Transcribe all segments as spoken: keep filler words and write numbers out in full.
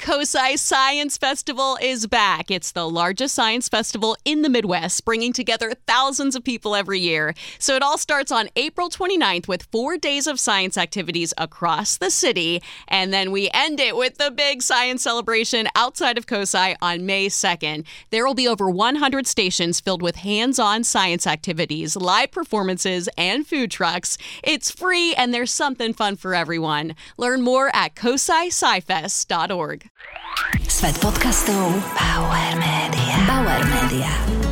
Kosai Science Festival is back. It's the largest science festival in the Midwest, bringing together thousands of people every year. So it all starts on April twenty-ninth with four days of science activities across the city. And then we end it with the big science celebration outside of Kosai on May second. There will be over one hundred stations filled with hands-on science activities, live performances, and food trucks. It's free and there's something fun for everyone. Learn more at kosai sci fest dot org. Svet podcastov Bauer Media. Bauer Media.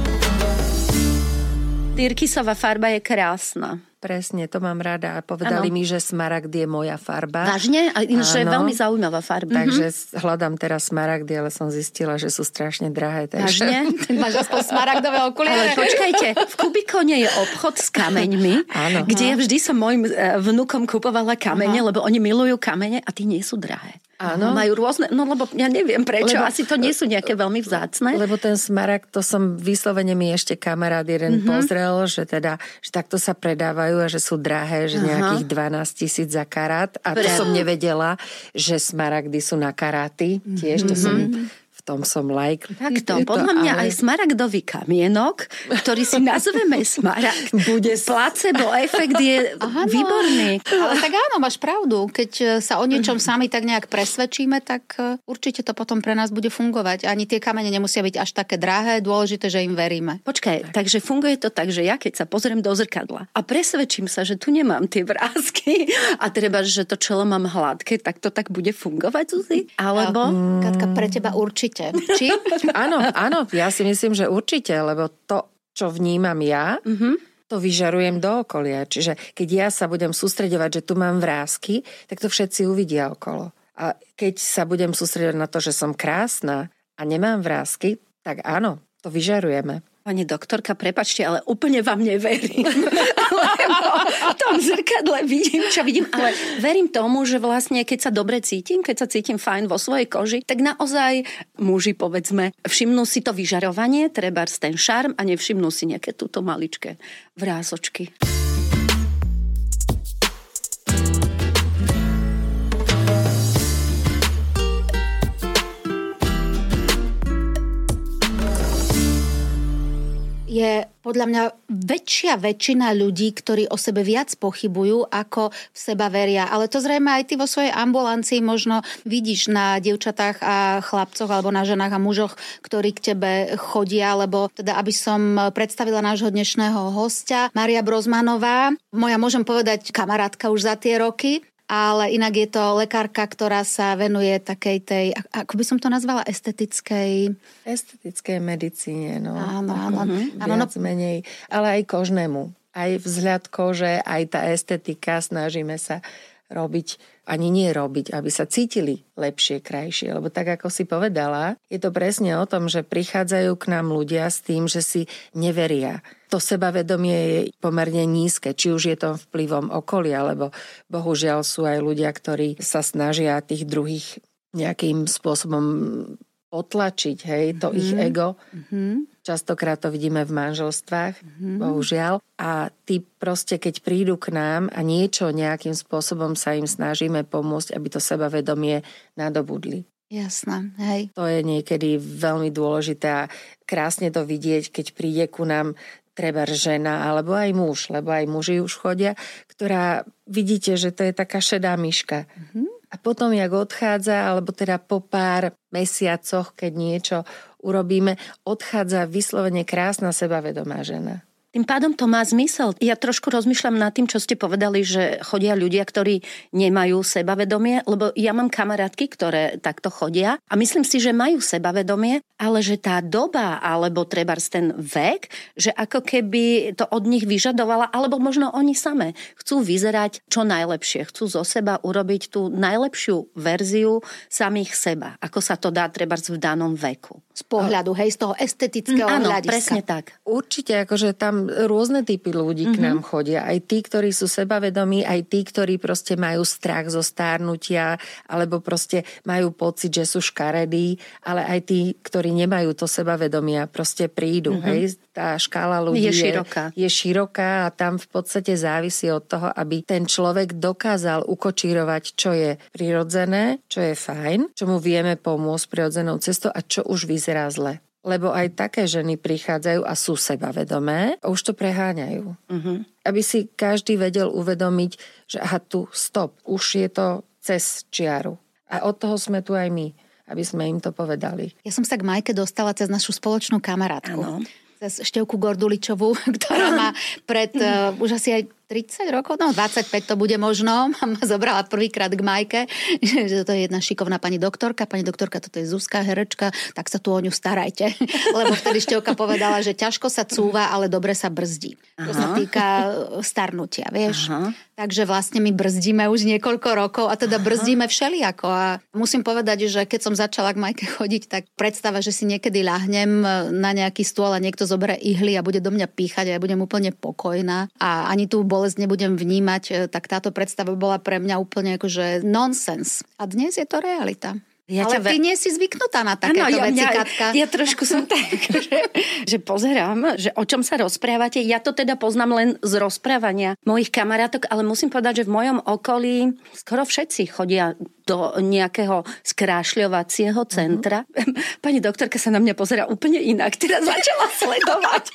Tyrkysová farba je krásna. Presne, to mám rada. Povedali ano. mi, že smaragd je moja farba. Vážne? A ináč je veľmi zaujímavá farba. Takže mm-hmm. hľadám teraz smaragdy, ale som zistila, že sú strašne drahé. Takže... Vážne? Máš aspoň smaragdové okuliare. Ale počkajte, v Kubikone je obchod s kameňmi, ano. kde ja vždy som mojim vnukom kupovala kamene, Aha. lebo oni milujú kamene a tie nie sú drahé. Áno. Majú rôzne, no lebo ja neviem prečo, lebo, asi to nie sú nejaké veľmi vzácne. Lebo ten smaragd, to som vyslovene mi ešte kamarát jeden mm-hmm. pozrel, že teda, že takto sa predávajú a že sú drahé, že nejakých Aha. dvanásť tisíc za karát. A to Pre... som nevedela, že smaragdy sú na karáty. Tiež to mm-hmm. som... V tom som like. Takto, podľa mňa ale... aj smaragdový kamienok, ktorý si nazveme smaragd. Bude placebo efekt je Aha, výborný. Ale tak áno, máš pravdu. Keď sa o niečom sami tak nejak presvedčíme, tak určite to potom pre nás bude fungovať. Ani tie kamene nemusia byť až také drahé, dôležité, že im veríme. Počkaj, tak. takže funguje to tak, že ja keď sa pozriem do zrkadla a presvedčím sa, že tu nemám tie vrásky a treba, že to čelo mám hladké, tak to tak bude fungovať, Zuzi? Alebo... Mm. Katka, pre teba určite. Či? Áno, áno, ja si myslím, že určite, lebo to, čo vnímam ja, mm-hmm. to vyžarujem do okolia. Čiže keď ja sa budem sústreďovať, že tu mám vrásky, tak to všetci uvidia okolo. A keď sa budem sústreďovať na to, že som krásna a nemám vrásky, tak áno, to vyžarujeme. Pani doktorka, prepáčte, ale úplne vám neverím. Lebo v tom zrkadle vidím, čo vidím, ale verím tomu, že vlastne keď sa dobre cítim, keď sa cítim fajn vo svojej koži, tak naozaj muži, povedzme, všimnú si to vyžarovanie, trebárs ten šarm a nevšimnú si nejaké túto maličké vrásočky. Je podľa mňa väčšia väčšina ľudí, ktorí o sebe viac pochybujú, ako v seba veria. Ale to zrejme aj ty vo svojej ambulancii možno vidíš na dievčatách a chlapcoch alebo na ženách a mužoch, ktorí k tebe chodia, lebo teda, aby som predstavila nášho dnešného hostia, Mária Brozmanová, moja, môžem povedať, kamarátka už za tie roky. Ale inak je to lekárka, ktorá sa venuje takej tej, ako by som to nazvala, estetickej... Estetickej medicíne, no. Áno, áno. Viac áno, no... menej, ale aj kožnému. Aj vzhľad kože, aj tá estetika, snažíme sa robiť, ani nie robiť, aby sa cítili lepšie, krajšie. Lebo tak, ako si povedala, je to presne o tom, že prichádzajú k nám ľudia s tým, že si neveria. To sebavedomie je pomerne nízke, či už je to vplyvom okolia, lebo bohužiaľ sú aj ľudia, ktorí sa snažia tých druhých nejakým spôsobom potlačiť, hej, to mm-hmm. ich ego. Mm-hmm. Častokrát to vidíme v manželstvách, mm-hmm. bohužiaľ. A tí proste, keď prídu k nám a niečo nejakým spôsobom sa im snažíme pomôcť, aby to sebavedomie nadobudli. Jasné, hej. To je niekedy veľmi dôležité a krásne to vidieť, keď príde ku nám treba žena, alebo aj muž, lebo aj muži už chodia, ktorá vidíte, že to je taká šedá myška. Mm-hmm. A potom, jak odchádza, alebo teda po pár mesiacoch, keď niečo urobíme, odchádza vyslovene krásna sebavedomá žena. Tým pádom to má zmysel. Ja trošku rozmýšľam nad tým, čo ste povedali, že chodia ľudia, ktorí nemajú sebavedomie, lebo ja mám kamarátky, ktoré takto chodia a myslím si, že majú sebavedomie, ale že tá doba, alebo trebárs ten vek, že ako keby to od nich vyžadovala, alebo možno oni same chcú vyzerať čo najlepšie, chcú zo seba urobiť tú najlepšiu verziu samých seba, ako sa to dá trebárs v danom veku. Z pohľadu, hej, z toho estetického mm, áno, hľadiska. Presne tak. Určite, akože tam tam rôzne typy ľudí mm-hmm. k nám chodia. Aj tí, ktorí sú sebavedomí, aj tí, ktorí proste majú strach zo stárnutia, alebo proste majú pocit, že sú škaredí, ale aj tí, ktorí nemajú to sebavedomia, proste prídu. Mm-hmm. Hej? Tá škála ľudí je široká. Je, je široká a tam v podstate závisí od toho, aby ten človek dokázal ukočírovať, čo je prirodzené, čo je fajn, čo mu vieme pomôcť prirodzenou cestou a čo už vyzerá zle. Lebo aj také ženy prichádzajú a sú sebavedomé a už to preháňajú. Uh-huh. Aby si každý vedel uvedomiť, že aha, tu stop, už je to cez čiaru. A od toho sme tu aj my, aby sme im to povedali. Ja som sa k Majke dostala cez našu spoločnú kamarátku. Ano. Cez Števku Gorduličovú, ktorá má pred uh, už asi aj tridsať rokov, no dvadsaťpäť to bude možno, ma zobrala prvýkrát k Majke, že to je jedna šikovná pani doktorka, pani doktorka, toto je Zuzka, herečka, tak sa tu o ňu starajte. Lebo vtedy Števka povedala, že ťažko sa cúva, ale dobre sa brzdí. Aha. To sa týka starnutia, vieš. Aha. Takže vlastne my brzdíme už niekoľko rokov a teda brzdíme všelijako. A musím povedať, že keď som začala k Majke chodiť, tak predstava, že si niekedy ľahnem na nejaký stôl a niekto zoberie ihly a bude do mňa píchať a ja budem úplne pokojná a ani tú bolesť nebudem vnímať, tak táto predstava bola pre mňa úplne akože nonsens. A dnes je to realita. Ja ale ty ve... nie si zvyknutá na takéto ano, ja, veci, ja, Katka. Ja trošku som tak, že, že pozerám, že o čom sa rozprávate. Ja to teda poznám len z rozprávania mojich kamarátok, ale musím povedať, že v mojom okolí skoro všetci chodia do nejakého skrášľovacieho centra. Uh-huh. Pani doktorka sa na mňa pozerá úplne inak. Teraz začala sledovať.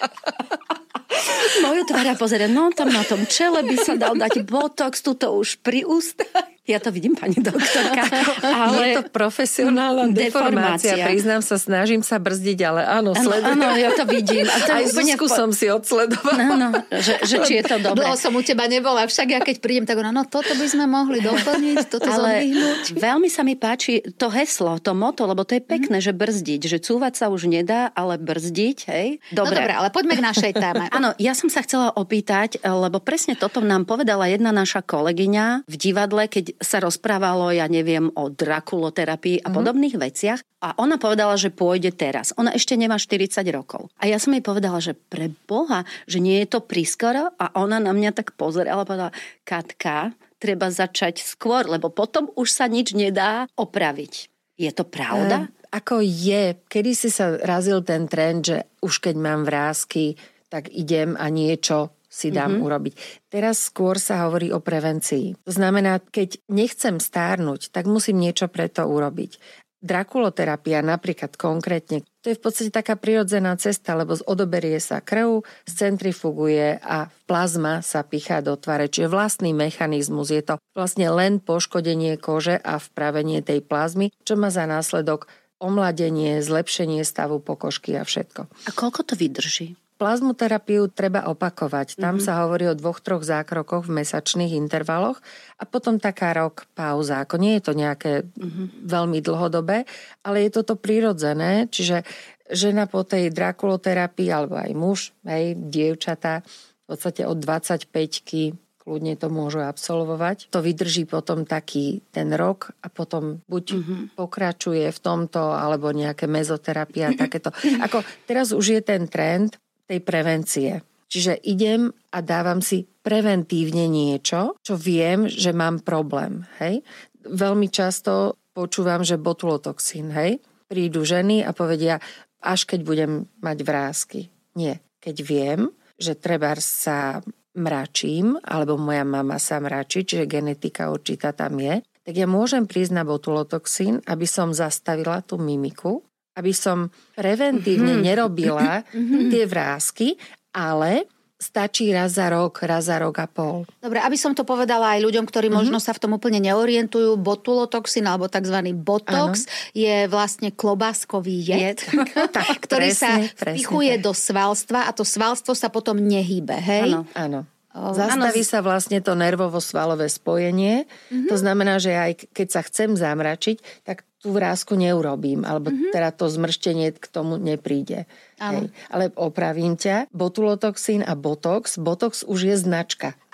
Moju tvára pozerá, no tam na tom čele by sa dal dať botox, tuto už pri ústach. Ja to vidím, pani doktorka. Ale je to profesionálna deformácia. deformácia. Priznám sa, snažím sa brzdiť, ale áno, sledujem. Áno, ja to vidím. A to aj Zuzku po... som si odsledovala. No, no, že, že či je to dobré. Dlho som u teba nebola, však ja keď prídem, tak ona, no toto by sme mohli doplniť, toto zodvihnúť. Veľmi sa mi páči to heslo, to moto, lebo to je pekné, mm. že brzdiť, že cúvať sa už nedá, ale brzdiť, hej? Dobre. No dobré, ale poďme k našej téme. Áno, ja som sa chcela opýtať, lebo presne toto nám povedala jedna naša kolegyňa v divadle, keď sa rozprávalo, ja neviem, o drakuloterapii a mm-hmm. podobných veciach. A ona povedala, že pôjde teraz. Ona ešte nemá štyridsať rokov. A ja som jej povedala, že pre Boha, že nie je to priskoro. A ona na mňa tak pozerala a povedala, Katka, treba začať skôr, lebo potom už sa nič nedá opraviť. Je to pravda? E, ako je. Kedy si sa razil ten trend, že už keď mám vrásky, tak idem a niečo si dám mm-hmm. urobiť. Teraz skôr sa hovorí o prevencii. To znamená, keď nechcem stárnuť, tak musím niečo pre to urobiť. Drakuloterapia napríklad konkrétne, to je v podstate taká prirodzená cesta, lebo odoberie sa krv, centrifuguje a plazma sa pichá do tvare. Čiže vlastný mechanizmus, je to vlastne len poškodenie kože a vpravenie tej plazmy, čo má za následok omladenie, zlepšenie stavu pokožky a všetko. A koľko to vydrží? Plazmoterapiu treba opakovať. Tam mm-hmm. sa hovorí o dvoch, troch zákrokoch v mesačných intervaloch a potom taká rok pauza. Ako nie je to nejaké mm-hmm. veľmi dlhodobé, ale je toto prirodzené, čiže žena po tej drakuloterapii, alebo aj muž, hej, dievčatá, v podstate od dvadsaťpäťky kľudne to môžu absolvovať. To vydrží potom taký ten rok a potom buď mm-hmm. pokračuje v tomto, alebo nejaké mezoterapia, takéto. Ako teraz už je ten trend tej prevencie. Čiže idem a dávam si preventívne niečo, čo viem, že mám problém. Hej? Veľmi často počúvam, že botulotoxín, hej? Prídu ženy a povedia, až keď budem mať vrásky. Nie. Keď viem, že trebárs sa mračím, alebo moja mama sa mračí, čiže genetika určitá tam je, tak ja môžem prísť na botulotoxín, aby som zastavila tú mimiku, aby som preventívne mm-hmm. nerobila mm-hmm. tie vrásky, ale stačí raz za rok, raz za rok a pol. Dobre, aby som to povedala aj ľuďom, ktorí mm-hmm. možno sa v tom úplne neorientujú, botulotoxín alebo tzv. Botox ano. Je vlastne klobáskový jed, tak, ktorý presne, sa vpichuje do svalstva a to svalstvo sa potom nehýbe, hej? Áno, áno. Zastaví sa vlastne to nervovo-svalové spojenie. Mm-hmm. To znamená, že aj keď sa chcem zamračiť, tak tú vrásku neurobím, alebo mm-hmm. teda to zmrštenie k tomu nepríde. Hej. Ale opravím ťa, botulotoxín a botox, botox už je značka. Aha,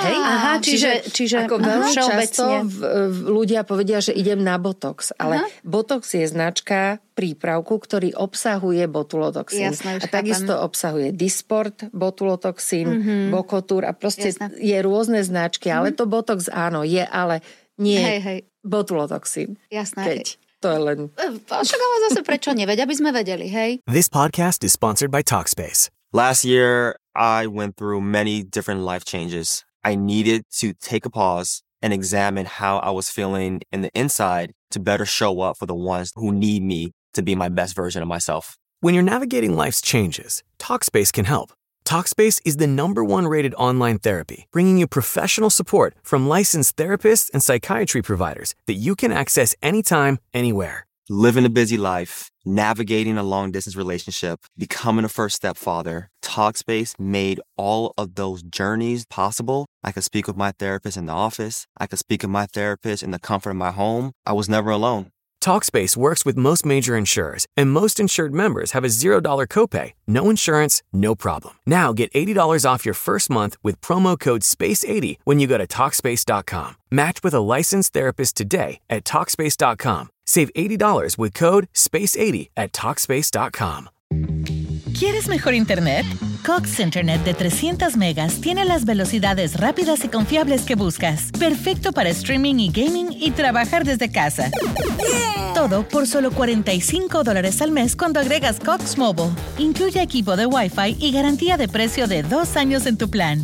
Hej? Aha, čiže, čiže ako veľmi všeobecne. často v, v, ľudia povedia, že idem na botox, ale aha. botox je značka prípravku, ktorý obsahuje botulotoxín. Jasné, a takisto chápam. Obsahuje Dysport, botulotoxín, mm-hmm. Bokotur a proste Jasné. Je rôzne značky, ale mm-hmm. to botox áno, je, ale nie hej, hej. botulotoxín. Jasné. Keď to je len... Však ale zase prečo neveď, aby sme vedeli, hej? This podcast is sponsored by Talkspace. Last year, I went through many different life changes. I needed to take a pause and examine how I was feeling in the inside to better show up for the ones who need me to be my best version of myself. When you're navigating life's changes, Talkspace can help. Talkspace is the number one rated online therapy, bringing you professional support from licensed therapists and psychiatry providers that you can access anytime, anywhere. Living a busy life, navigating a long-distance relationship, becoming a first-step father, Talkspace made all of those journeys possible. I could speak with my therapist in the office. I could speak with my therapist in the comfort of my home. I was never alone. Talkspace works with most major insurers, and most insured members have a zero dollars copay. No insurance, no problem. Now get eighty dollars off your first month with promo code space eighty when you go to Talkspace dot com. Match with a licensed therapist today at Talkspace dot com. Save eighty dollars with code space eighty at Talkspace dot com. ¿Quieres mejor internet? Cox Internet de trescientos megas tiene las velocidades rápidas y confiables que buscas. Perfecto para streaming y gaming y trabajar desde casa. Yeah. Todo por solo cuarenta y cinco dólares al mes cuando agregas Cox Mobile. Incluye equipo de Wi-Fi y garantía de precio de dos años en tu plan.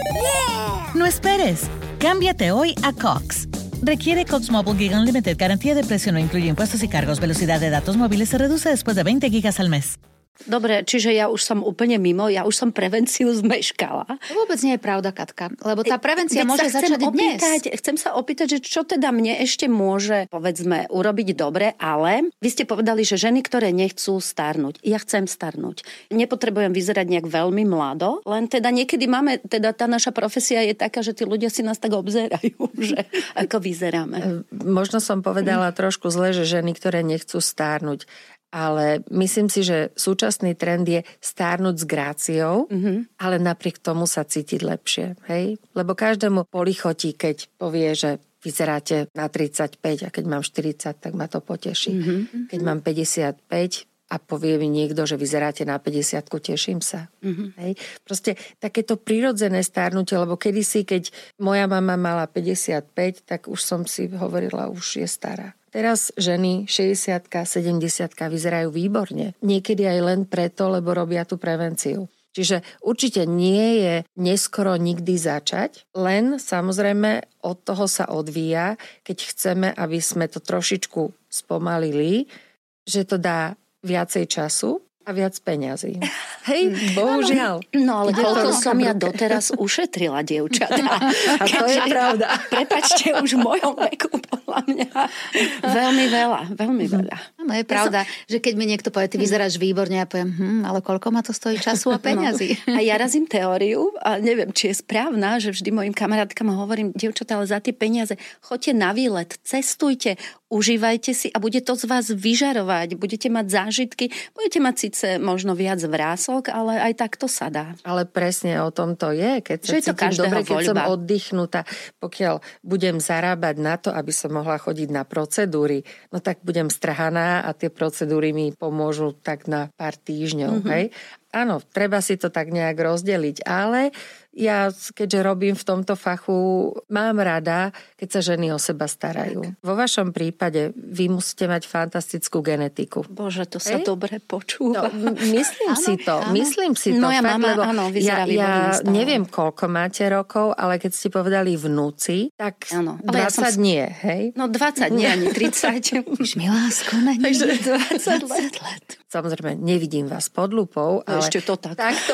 Yeah. No esperes. Cámbiate hoy a Cox. Requiere Cox Mobile Gig Unlimited. Garantía de precio no incluye impuestos y cargos. Velocidad de datos móviles se reduce después de veinte gigas al mes. Dobre, čiže ja už som úplne mimo, ja už som prevenciu zmeškala. To vôbec nie je pravda, Katka, lebo tá prevencia môže začať dnes. Opýtať, chcem sa opýtať, že čo teda mne ešte môže, povedzme, urobiť dobre, ale vy ste povedali, že ženy, ktoré nechcú starnúť, ja chcem starnúť. Nepotrebujem vyzerať nejak veľmi mlado, len teda niekedy máme, teda tá naša profesia je taká, že tí ľudia si nás tak obzerajú, že ako vyzeráme. Možno som povedala trošku zle, že ženy, ktoré nechcú starnúť. Ale myslím si, že súčasný trend je stárnuť s gráciou, mm-hmm. ale napriek tomu sa cítiť lepšie. Hej? Lebo každému polichotí, keď povie, že vyzeráte na tridsaťpäť a keď mám štyridsať, tak ma to poteší. Mm-hmm. Keď mám päťdesiatpäť a povie mi niekto, že vyzeráte na päťdesiatku, teším sa. Mm-hmm. Hej? Proste takéto prirodzené stárnutie, lebo kedysi, keď moja mama mala päťdesiatpäť, tak už som si hovorila, už je stará. Teraz ženy šesťdesiatka, sedemdesiatka vyzerajú výborne. Niekedy aj len preto, lebo robia tú prevenciu. Čiže určite nie je neskoro nikdy začať, len samozrejme od toho sa odvíja, keď chceme, aby sme to trošičku spomalili, že to dá viacej času a viac peňazí. Hej, bohužiaľ. No ale koľko som ja doteraz ušetrila, dievčatá. A to je pravda. Prepačte, už v mojom veku podľa mňa veľmi veľa, veľmi veľa. No je pravda, že keď mi niekto povie, ty vyzeráš výborne, ja poviem, hm, ale koľko ma to stojí času a peňazí. No. A ja razím teóriu, a neviem, či je správna, že vždy mojim kamarátkam hovorím, dievčatá, ale za tie peniaze choďte na výlet, cestujte, užívajte si a bude to z vás vyžarovať, budete mať zážitky, budete mať síce možno viac vrások, ale aj tak to sa dá. Ale presne o tom to je, keď sa cítim dobre, keď som oddychnutá, pokiaľ budem zarábať na to, aby som mohla chodiť na procedúry, no tak budem strhaná a tie procedúry mi pomôžu tak na pár týždňov, mm-hmm. hej? Áno, treba si to tak nejak rozdeliť, ale ja, keďže robím v tomto fachu, mám rada, keď sa ženy o seba starajú. Tak. Vo vašom prípade vy musíte mať fantastickú genetiku. Bože, to sa Ej? dobre počúva. No, myslím áno, si to, áno. myslím si to. Moja fakt, mama, lebo áno, vyzerá ja, ja neviem, koľko máte rokov, ale keď ste povedali vnúci, tak áno, dvadsať ja som... nie, hej? No dvadsať nie, ani tridsať. Už mi lásko, na nie. dvadsať let. Samozrejme, nevidím vás pod lupou, ale ešte to tak. Takto,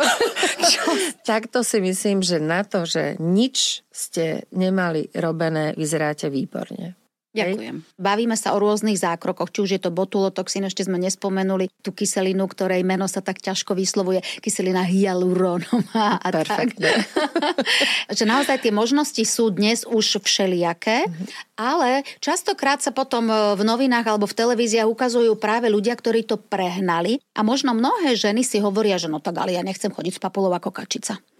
takto si myslím, že na to, že nič ste nemali robené, vyzeráte výborne. Ďakujem. Hej. Bavíme sa o rôznych zákrokoch, či už je to botulotoxín, ešte sme nespomenuli tú kyselinu, ktorej meno sa tak ťažko vyslovuje, kyselina hyaluronová a perfektne. Tak. Že naozaj tie možnosti sú dnes už všelijaké, mm-hmm. ale častokrát sa potom v novinách alebo v televíziách ukazujú práve ľudia, ktorí to prehnali a možno mnohé ženy si hovoria, že no tak ale ja nechcem chodiť s papulou ako kačica.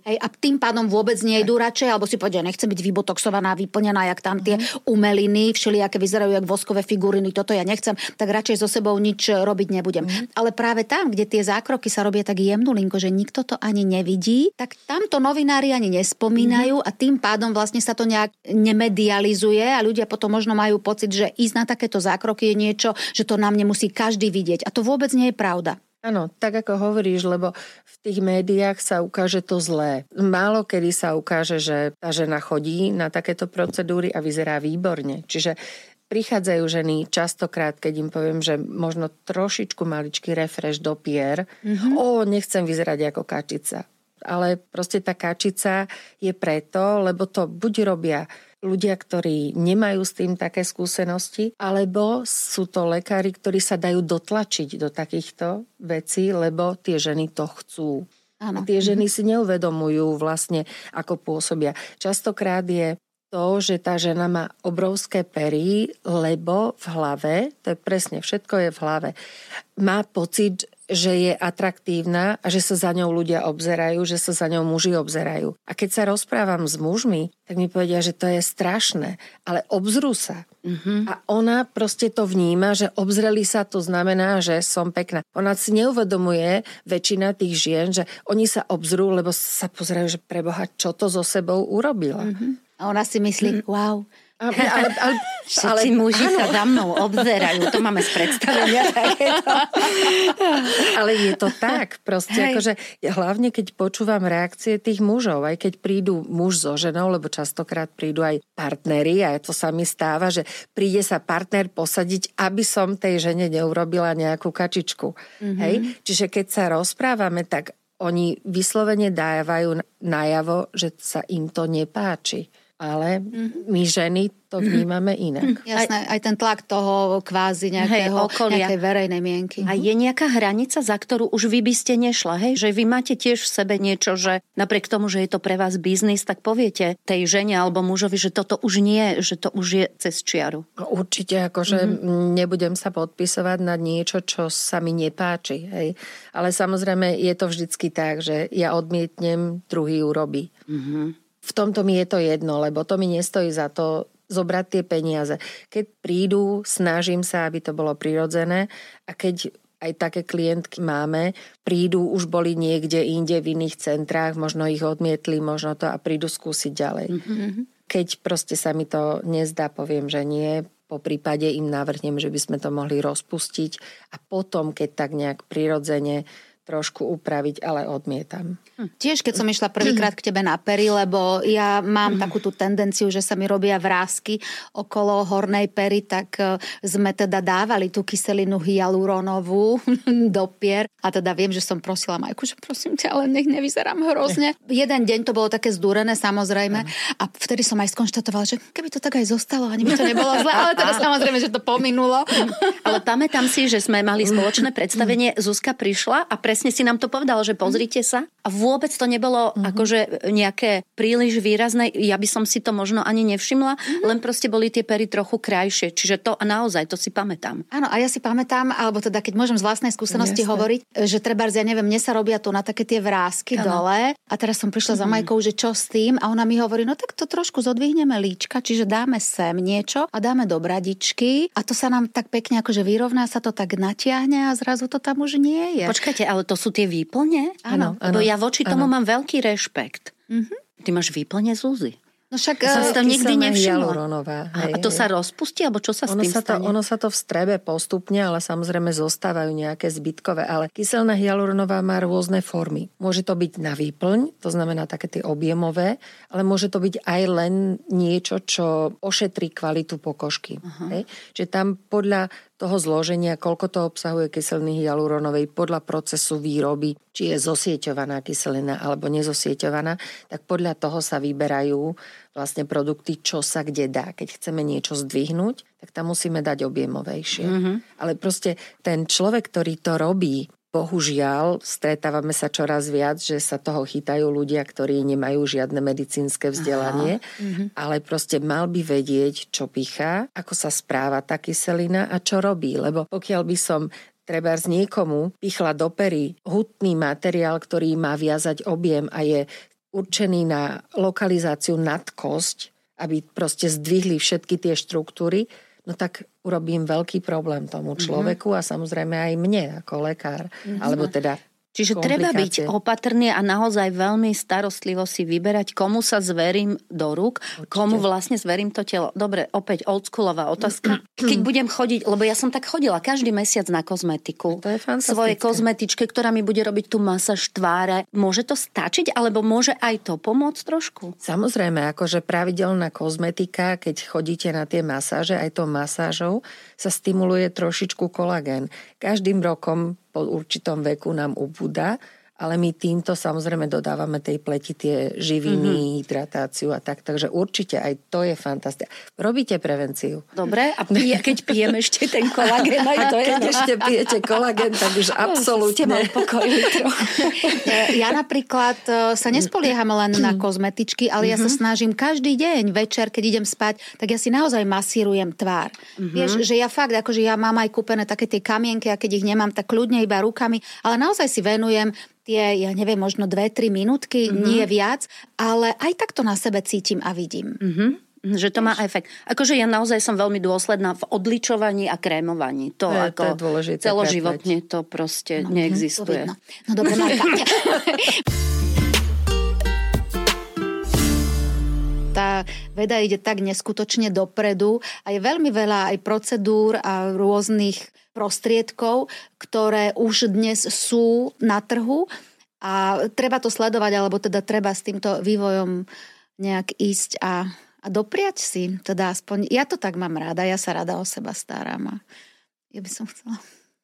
Hej, a tým pádom vôbec nejdú radšej, alebo si povedia, nechcem byť vybotoxovaná, vyplnená, jak tam tie umeliny, všelijaké vyzerajú jak voskové figuriny, toto ja nechcem, tak radšej so sebou nič robiť nebudem. Mm. Ale práve tam, kde tie zákroky sa robia tak jemnulinko, že nikto to ani nevidí, tak tamto novinári ani nespomínajú mm. a tým pádom vlastne sa to nejak nemedializuje a ľudia potom možno majú pocit, že ísť na takéto zákroky je niečo, že to na mne musí každý vidieť. A to vôbec nie je pravda. Áno, tak ako hovoríš, lebo v tých médiách sa ukáže to zlé. Málo kedy sa ukáže, že tá žena chodí na takéto procedúry a vyzerá výborne. Čiže prichádzajú ženy častokrát, keď im poviem, že možno trošičku maličký refresh do pier. Mm-hmm. Ó, nechcem vyzerať ako kačica. Ale proste tá kačica je preto, lebo to buď robia ľudia, ktorí nemajú s tým také skúsenosti, alebo sú to lekári, ktorí sa dajú dotlačiť do takýchto vecí, lebo tie ženy to chcú. Áno. A tie ženy si neuvedomujú vlastne, ako pôsobia. Častokrát je to, že tá žena má obrovské pery, lebo v hlave, to je presne, všetko je v hlave, má pocit, že je atraktívna a že sa za ňou ľudia obzerajú, že sa za ňou muži obzerajú. A keď sa rozprávam s mužmi, tak mi povedia, že to je strašné, ale obzrú sa. Mm-hmm. A ona proste to vníma, že obzreli sa, to znamená, že som pekná. Ona si neuvedomuje, väčšina tých žien, že oni sa obzrú, lebo sa pozerajú, že preboha, čo to so sebou urobila. Mm-hmm. A ona si myslí, mm. wow, Ale, ale, ale, všetci ale, muži áno. sa za mnou obzerajú, to máme z predstavenia takéto. Ale je to tak, proste akože, hlavne keď počúvam reakcie tých mužov, aj keď prídu muž so ženou, lebo častokrát prídu aj partneri a to sa mi stáva, že príde sa partner posadiť, aby som tej žene neurobila nejakú kačičku. Mm-hmm. Hej? Čiže keď sa rozprávame, tak oni vyslovene dávajú najavo, že sa im to nepáči. Ale my ženy to vnímame inak. Jasné, aj ten tlak toho kvázi nejakého, nejakej verejnej mienky. A je nejaká hranica, za ktorú už vy by ste nešla, hej? Že vy máte tiež v sebe niečo, že napriek tomu, že je to pre vás biznis, tak poviete tej žene alebo mužovi, že toto už nie, že to už je cez čiaru. Určite, akože mm-hmm. nebudem sa podpisovať na niečo, čo sa mi nepáči, hej? Ale samozrejme je to vždycky tak, že ja odmietnem, druhý urobí. Mhm. V tomto mi je to jedno, lebo to mi nestojí za to zobrať tie peniaze. Keď prídu, snažím sa, aby to bolo prirodzené a keď aj také klientky máme, prídu, už boli niekde inde v iných centrách, možno ich odmietli, možno to a prídu skúsiť ďalej. Mm-hmm. Keď proste sa mi to nezdá, poviem, že nie, po prípade im navrhnem, že by sme to mohli rozpustiť a potom, keď tak nejak prirodzene trošku upraviť, ale odmietam. Hm. Tiež, keď som išla prvýkrát k tebe na pery, lebo ja mám takú tú tendenciu, že sa mi robia vrásky okolo hornej pery, tak sme teda dávali tú kyselinu hyaluronovú do pier a teda viem, že som prosila Majku, že prosím ťa, ale nech nevyzerám hrozne. Jeden deň to bolo také zdúrené, samozrejme, a vtedy som aj skonštatovala, že keby to tak aj zostalo, ani by to nebolo zle, ale teda samozrejme, že to pominulo. Ale pamätám si, že sme mali spoločné predstavenie, Zuzka prišla a presne si nám to povedala, že pozrite sa. A vôbec to nebolo mm-hmm. akože nejaké príliš výrazné. Ja by som si to možno ani nevšimla, mm-hmm. len proste boli tie pery trochu krajšie. Čiže to naozaj, to si pamätám. Áno, a ja si pamätám, alebo teda keď môžem z vlastnej skúsenosti Jasne. hovoriť, že trebárs, ja neviem, mne sa robia tu na také tie vrásky ano. dole a teraz som prišla mm-hmm. za Majkou, že čo s tým a ona mi hovorí, no tak to trošku zodvihneme líčka, čiže dáme sem niečo a dáme do bradičky a to sa nám tak pekne akože vyrovná, sa to tak natiahne a zrazu to tam už nie je. Počkajte, ale to sú tie výplne? Áno. Lebo ja voči tomu mám veľký rešpekt. Mm-hmm. Ty máš výplne, Zuzi? No však som si to nikdy nevšimla. Hej, a to hej. sa rozpustí, alebo čo sa ono s tým sa to, stane? Ono sa to vstrebe postupne, ale samozrejme zostávajú nejaké zbytkové. Ale kyselina hyaluronová má rôzne formy. Môže to byť na výplň, to znamená také tie objemové, ale môže to byť aj len niečo, čo ošetrí kvalitu pokožky. Hej? Čiže tam podľa toho zloženia, koľko to obsahuje kyseliny hyaluronovej podľa procesu výroby, či je zosieťovaná kyselina alebo nezosieťovaná, tak podľa toho sa vyberajú vlastne produkty, čo sa kde dá. Keď chceme niečo zdvihnúť, tak tam musíme dať objemovejšie. Mm-hmm. Ale proste ten človek, ktorý to robí, bohužiaľ, stretávame sa čoraz viac, že sa toho chytajú ľudia, ktorí nemajú žiadne medicínske vzdelanie, Aha. ale proste mal by vedieť, čo pichá, ako sa správa tá kyselina a čo robí. Lebo pokiaľ by som trebárs niekomu pichla do pery hutný materiál, ktorý má viazať objem a je určený na lokalizáciu nad kosť, aby proste zdvihli všetky tie štruktúry, no tak urobím veľký problém tomu človeku a samozrejme aj mne ako lekár. Mm-hmm. Alebo teda Čiže treba byť opatrný a naozaj veľmi starostlivo si vyberať, komu sa zverím do rúk, určite. Komu vlastne zverím to telo. Dobre, opäť oldschoolová otázka. Keď budem chodiť, lebo ja som tak chodila každý mesiac na kozmetiku. To je fantastické. Svoje kozmetičke, ktorá mi bude robiť tú masáž tváre. Môže to stačiť, alebo môže aj to pomôcť trošku? Samozrejme, akože pravidelná kozmetika, keď chodíte na tie masáže, aj tou masážou sa stimuluje trošičku kolagén. Každým rokom po určitom veku nám ubúda, ale my týmto samozrejme dodávame tej pleti tie živiny, mm-hmm. hidratáciu a tak. Takže určite aj to je fantastické. Robíte prevenciu. Dobre, a pije, keď pijem ešte ten kolagén, aj to je... Keď ešte pijete kolagén, tak už absolútne. Ste ma upokojili trochu. Ja napríklad sa nespolieham len na kozmetičky, ale ja sa snažím každý deň, večer, keď idem spať, tak ja si naozaj masírujem tvár. Mm-hmm. Vieš, že ja fakt, akože ja mám aj kúpené také tie kamienky a keď ich nemám, tak kľudne iba rukami, ale naozaj si venujem tie, ja neviem, možno dve tri minútky, mm-hmm. nie viac, ale aj tak to na sebe cítim a vidím. Mm-hmm. Že to má efekt. Akože ja naozaj som veľmi dôsledná v odličovaní a krémovaní. To, je, ako to je dôležité. Celoživotne to proste no, neexistuje. To no dobre, Marka. Tá veda ide tak neskutočne dopredu a je veľmi veľa aj procedúr a rôznych prostriedkov, ktoré už dnes sú na trhu a treba to sledovať, alebo teda treba s týmto vývojom nejak ísť a, a dopriať si. Teda aspoň, ja to tak mám rada, ja sa rada o seba starám a ja by som chcela...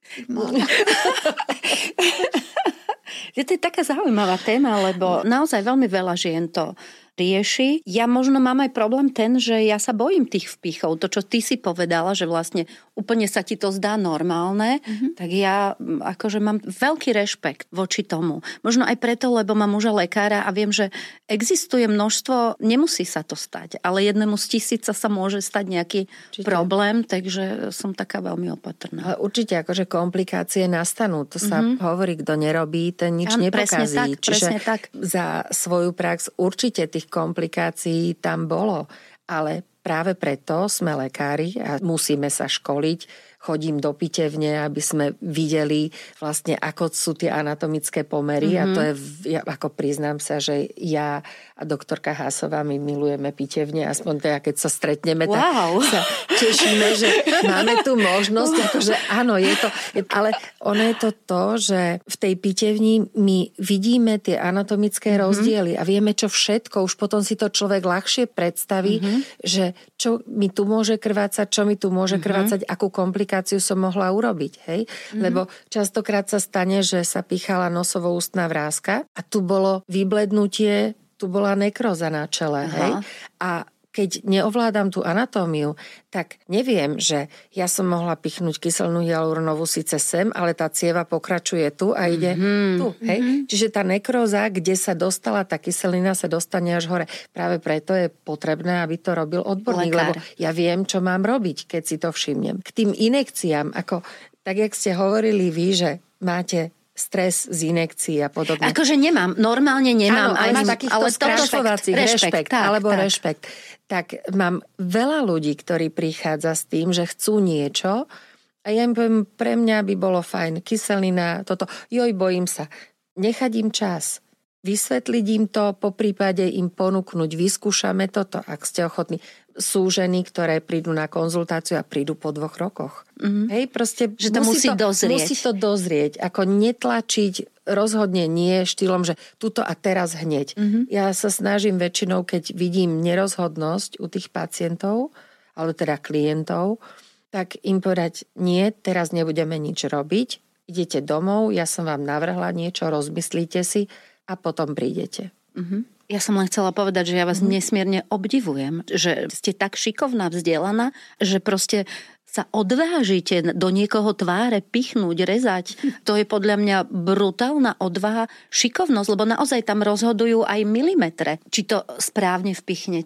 Je to je taká zaujímavá téma, lebo naozaj veľmi veľa žien to rieši. Ja možno mám aj problém ten, že ja sa bojím tých vpichov. To, čo ty si povedala, že vlastne úplne sa ti to zdá normálne, mm-hmm. tak ja akože mám veľký rešpekt voči tomu. Možno aj preto, lebo mám muža lekára a viem, že existuje množstvo, nemusí sa to stať, ale jednému z tisíca sa môže stať nejaký určite. Problém, takže som taká veľmi opatrná. Ale určite akože komplikácie nastanú. To sa mm-hmm. hovorí, kto nerobí, ten nič An, nepokazí. Presne tak, Čiže presne tak. Za svoju prax určite tých komplikácií tam bolo, ale práve preto sme lekári a musíme sa školiť. Chodím do pitevne, aby sme videli vlastne, ako sú tie anatomické pomery mm-hmm. a to je, ja, ako priznám sa, že ja a doktorka Hásová, my milujeme pitevne, aspoň teda, keď sa stretneme, wow. tak sa tešíme, že máme tu možnosť, akože áno, je to, ale ono je to to, že v tej pitevni my vidíme tie anatomické mm-hmm. rozdiely a vieme, čo všetko, už potom si to človek ľahšie predstaví, mm-hmm. že čo mi tu môže krvácať, čo mi tu môže mm-hmm. krvácať, akú komplikáciu som mohla urobiť, hej? Mm-hmm. Lebo častokrát sa stane, že sa pichala nosovo-ústna vráska a tu bolo vyblednutie, tu bola nekróza na čele, Aha. hej? A keď neovládam tú anatómiu, tak neviem, že ja som mohla pichnúť kyselnú hyaluronovú síce sem, ale tá cieva pokračuje tu a ide mm-hmm. tu. Hej? Mm-hmm. Čiže tá nekróza, kde sa dostala tá kyselina, sa dostane až hore. Práve preto je potrebné, aby to robil odborník, Lekár. Lebo ja viem, čo mám robiť, keď si to všimnem. K tým inekciám, ako tak, jak ste hovorili vy, že máte stres z inekcií a podobne. Akože nemám, normálne nemám. Áno, ale aj z takýchto spracovacích, rešpekt, rešpekt, tak, alebo tak. rešpekt. Tak mám veľa ľudí, ktorí prichádza s tým, že chcú niečo a ja im poviem, pre mňa by bolo fajn, kyselina, toto, joj, bojím sa. Nechať im čas. Vysvetliť im to, po prípade im ponúknuť, vyskúšame toto, ak ste ochotní. Sú ženy, ktoré prídu na konzultáciu a prídu po dvoch rokoch. Mm-hmm. Hej, proste že to musí, musí to dozrieť. Musí to dozrieť. Ako netlačiť, rozhodne nie štýlom, že tuto a teraz hneď. Mm-hmm. Ja sa snažím väčšinou, keď vidím nerozhodnosť u tých pacientov, alebo teda klientov, tak im povedať, nie, teraz nebudeme nič robiť, idete domov, ja som vám navrhla niečo, rozmyslíte si a potom prídete. Mhm. Ja som len chcela povedať, že ja vás mm. nesmierne obdivujem, že ste tak šikovná, vzdelaná, že proste sa odvážite do niekoho tváre pichnúť, rezať. To je podľa mňa brutálna odvaha, šikovnosť, lebo naozaj tam rozhodujú aj milimetre, či to správne vpichnete.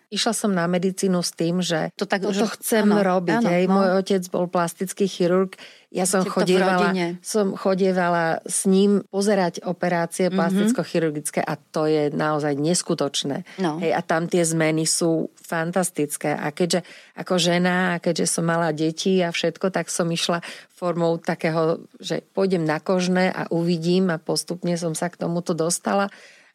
išla som na medicínu s tým, že to, tak, to že... chcem áno, robiť. áno, Hej. no. Môj otec bol plastický chirurg. Ja som chodievala, som chodievala s ním pozerať operácie plasticko-chirurgické a to je naozaj neskutočné. No. Hej, a tam tie zmeny sú fantastické. A keďže ako žena, a keďže som mala deti a všetko, tak som išla formou takého, že pôjdem na kožné a uvidím a postupne som sa k tomuto dostala.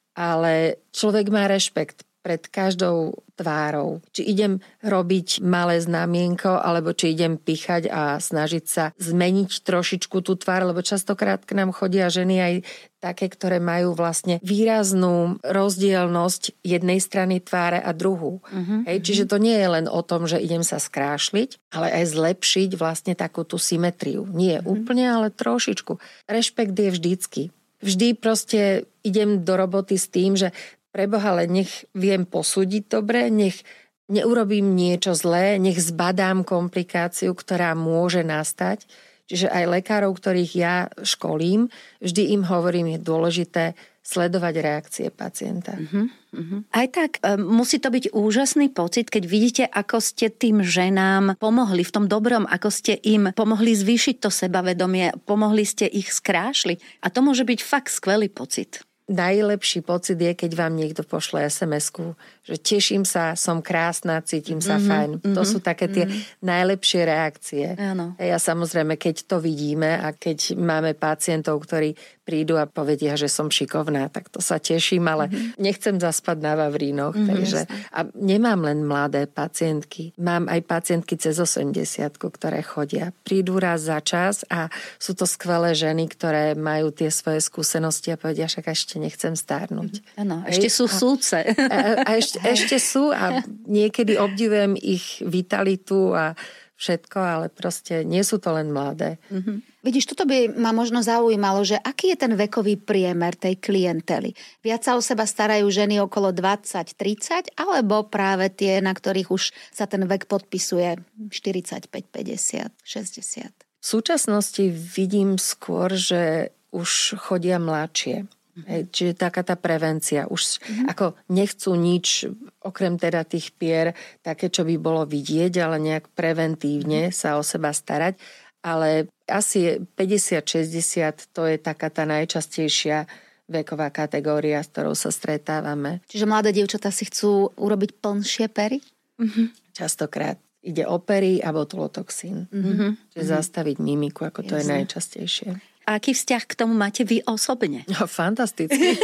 Ale človek má rešpekt pred každou tvárou. Či idem robiť malé znamienko, alebo či idem pichať a snažiť sa zmeniť trošičku tú tvár, lebo častokrát k nám chodia ženy aj také, ktoré majú vlastne výraznú rozdielnosť jednej strany tváre a druhú. Uh-huh. Hej, čiže to nie je len o tom, že idem sa skrášliť, ale aj zlepšiť vlastne takú tú symetriu. Nie uh-huh. úplne, ale trošičku. Rešpekt je vždycky. Vždy proste idem do roboty s tým, že preboha, ale nech viem posúdiť dobre, nech neurobím niečo zlé, nech zbadám komplikáciu, ktorá môže nastať. Čiže aj lekárov, ktorých ja školím, vždy im hovorím, je dôležité sledovať reakcie pacienta. Uh-huh, uh-huh. Aj tak e, musí to byť úžasný pocit, keď vidíte, ako ste tým ženám pomohli v tom dobrom, ako ste im pomohli zvýšiť to sebavedomie, pomohli ste ich skrášliť. A to môže byť fakt skvelý pocit. Najlepší pocit je, keď vám niekto pošle es em esku, že teším sa, som krásna, cítim sa mm-hmm, fajn. Mm-hmm, to sú také tie mm-hmm. najlepšie reakcie. Áno. A samozrejme, keď to vidíme a keď máme pacientov, ktorí prídu a povedia, že som šikovná, tak to sa teším, ale mm-hmm. nechcem zaspať na vavrínoch. Mm-hmm. Takže, a nemám len mladé pacientky, mám aj pacientky cez osemdesiatku, ktoré chodia. Prídu raz za čas a sú to skvelé ženy, ktoré majú tie svoje skúsenosti a povedia, však ešte nechcem stárnuť. Áno, ešte sú súdce. A, a ešte, ešte sú a niekedy obdivujem ich vitalitu a všetko, ale proste nie sú to len mladé. Mm-hmm. Vidíš, toto by ma možno zaujímalo, že aký je ten vekový priemer tej klientely? Viac sa o seba starajú ženy okolo dvadsať tridsať, alebo práve tie, na ktorých už sa ten vek podpisuje štyridsaťpäť päťdesiat šesťdesiat? V súčasnosti vidím skôr, že už chodia mladšie. Hej, čiže taká tá prevencia. Už mm-hmm. ako nechcú nič, okrem teda tých pier, také, čo by bolo vidieť, ale nejak preventívne mm-hmm. sa o seba starať. Ale asi päťdesiat šesťdesiat to je taká tá najčastejšia veková kategória, s ktorou sa stretávame. Čiže mladé dievčatá si chcú urobiť plnšie pery? Mm-hmm. Častokrát ide o pery a botulotoxín. Mm-hmm. Čiže mm-hmm. zastaviť mimiku, ako to Jasne. Je najčastejšie. A aký vzťah k tomu máte vy osobne? No, fantastický.